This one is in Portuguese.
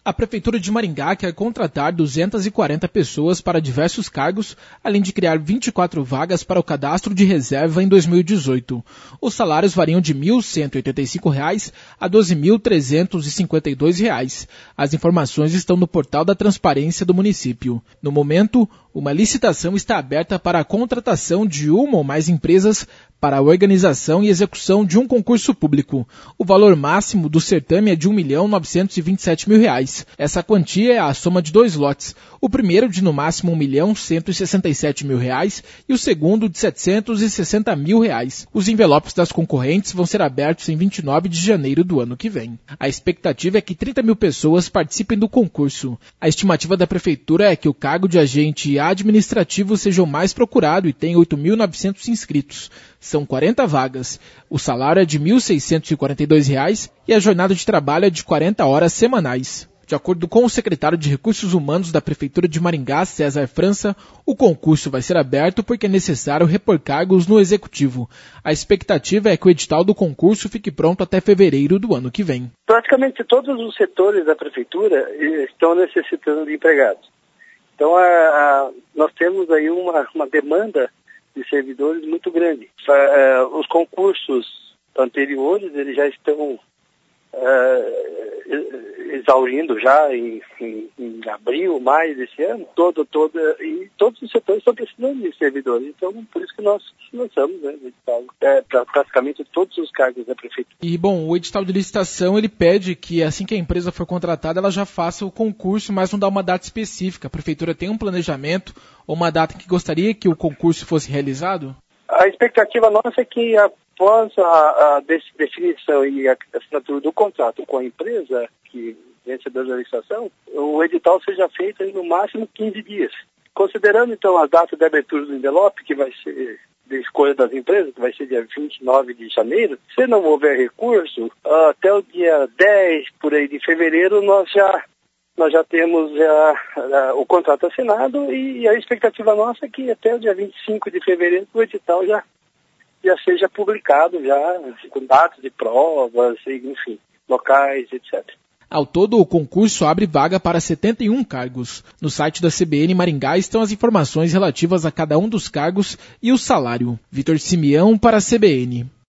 A Prefeitura de Maringá quer contratar 240 pessoas para diversos cargos, além de criar 24 vagas para o cadastro de reserva em 2018. Os salários variam de R$ 1.185 a R$ 12.352. As informações estão no portal da Transparência do município. No momento, uma licitação está aberta para a contratação de uma ou mais empresas para a organização e execução de um concurso público. O valor máximo do certame é de R$ 1.927.000. Essa quantia é a soma de 2 lotes, o primeiro de no máximo R$ 1.167.000 e o segundo de R$ 760.000. Os envelopes das concorrentes vão ser abertos em 29 de janeiro do ano que vem. A expectativa é que 30 mil pessoas participem do concurso. A estimativa da Prefeitura é que o cargo de agente administrativo seja o mais procurado e tem 8.900 inscritos. São 40 vagas. O salário é de R$ 1.642 e a jornada de trabalho é de 40 horas semanais. De acordo com o secretário de Recursos Humanos da Prefeitura de Maringá, César França, o concurso vai ser aberto porque é necessário repor cargos no Executivo. A expectativa é que o edital do concurso fique pronto até fevereiro do ano que vem. Praticamente todos os setores da Prefeitura estão necessitando de empregados. Então, nós temos aí uma demanda de servidores muito grande. Os concursos anteriores, eles já estão exaurindo já em abril, maio desse ano, e todos os setores estão precisando de servidores. Então, por isso que nós lançamos, né, para praticamente todos os cargos da Prefeitura. E, bom, o edital de licitação, ele pede que assim que a empresa for contratada, ela já faça o concurso, mas não dá uma data específica. A Prefeitura tem um planejamento ou uma data que gostaria que o concurso fosse realizado? A expectativa nossa é que após a definição e a assinatura do contrato com a empresa que vencedora da licitação, o edital seja feito em no máximo 15 dias. Considerando então a data de abertura do envelope, que vai ser de escolha das empresas, que vai ser dia 29 de janeiro, se não houver recurso, até o dia 10 por aí de fevereiro nós já temos o contrato assinado e a expectativa nossa é que até o dia 25 de fevereiro o edital já seja publicado, já com datas de provas, enfim, locais, etc. Ao todo, o concurso abre vaga para 71 cargos. No site da CBN Maringá estão as informações relativas a cada um dos cargos e o salário. Vitor Simeão para a CBN.